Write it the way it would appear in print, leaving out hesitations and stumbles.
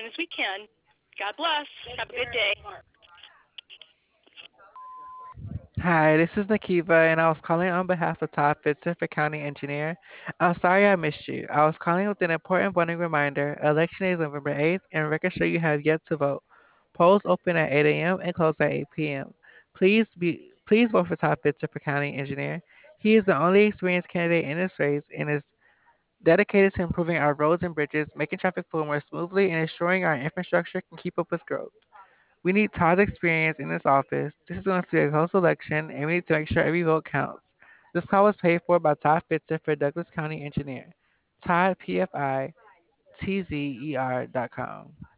as we can. God bless. Have a good day. Hi, this is Nakiva, and I was calling on behalf of Todd Fitzer for County Engineer. I'm sorry I missed you. I was calling with an important voting reminder. Election day is November 8th, and record show you have yet to vote. Polls open at 8 a.m. and close at 8 p.m. Please vote for Todd Fitzer for County Engineer. He is the only experienced candidate in this race and is dedicated to improving our roads and bridges, making traffic flow more smoothly, and ensuring our infrastructure can keep up with growth. We need Todd's experience in this office. This is going to be a close election, and we need to make sure every vote counts. This call was paid for by Todd Fitzer for Douglas County Engineer. Todd, PFI, TZER.com.